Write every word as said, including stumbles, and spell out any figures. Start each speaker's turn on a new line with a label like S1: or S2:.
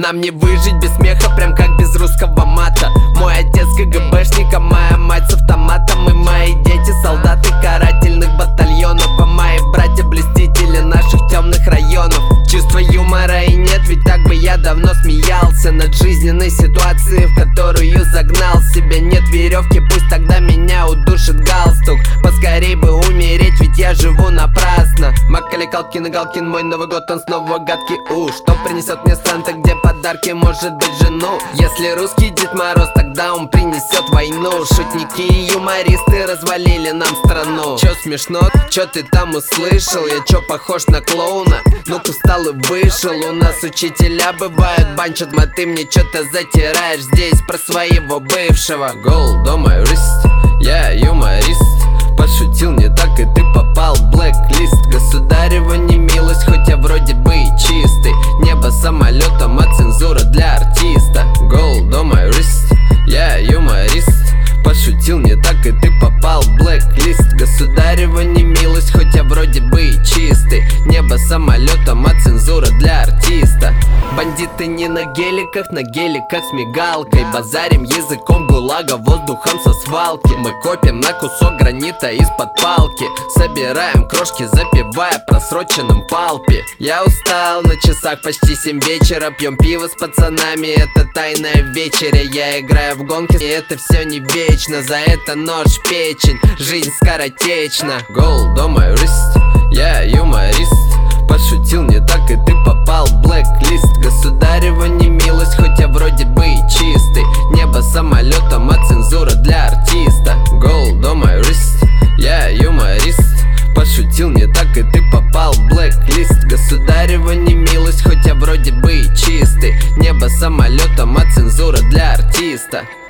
S1: Нам не выжить без смеха, прям как без русского мата. Мой отец КГБшник, а моя мать с автоматом. И мои дети солдаты карательных батальонов, а мои братья блюстители наших темных районов. Чувства юмора и нет, ведь так бы я давно смеялся над жизненной ситуацией, в которую загнал себя. Нет веревки, пусть тогда меня удушит галстук. Поскорей бы умереть, ведь я живу напрасно. Макали Калкин и Галкин, мой Новый год, он снова гадкий. У, что принесет мне Санта, где подарки, может быть жену? Если русский Дед Мороз, тогда он принесет войну. Шутники и юмористы развалили нам страну. Чё смешно? Чё ты там услышал? Я чё похож на клоуна? Ну-ка встал и вышел. У нас учителя бывают банчат, а ты мне чё-то затираешь здесь про своего бывшего. Gold on my wrist, я юморист. Пошутил не так, и ты попал в блэк-лист. Государева не милость, хоть я вроде бы и чистый. Небо самолетом, а цензура для артиста. Gold on my wrist, я юморист. Пошутил не так, и ты попал в блэк-лист. Государева не милость, хоть я вроде бы и чистый. Небо самолетом, а цензура для артиста. Бандиты не на геликах, на геликах с мигалкой. Базарим языком гулага, воздухом со свалки. Мы копим на кусок гранита из-под палки. Собираем крошки, запивая просроченным палпи. Я устал, на часах почти семь вечера. Пьем пиво с пацанами, это тайная вечеря. Я играю в гонки, и это все не вечно. За это нож в печень, жизнь скоротечна. Gold on my wrist, я юморист. Пошутил не так, и ты попал в блэк-лист. Государева не милость, хоть я вроде бы и чистый. Небо самолетом, а цензура для артиста. Gold on my wrist, я юморист. Пошутил не так, и ты попал в блэк-лист. Государева не милость, хоть я вроде бы и чистый. Небо самолетом, а цензура для артиста.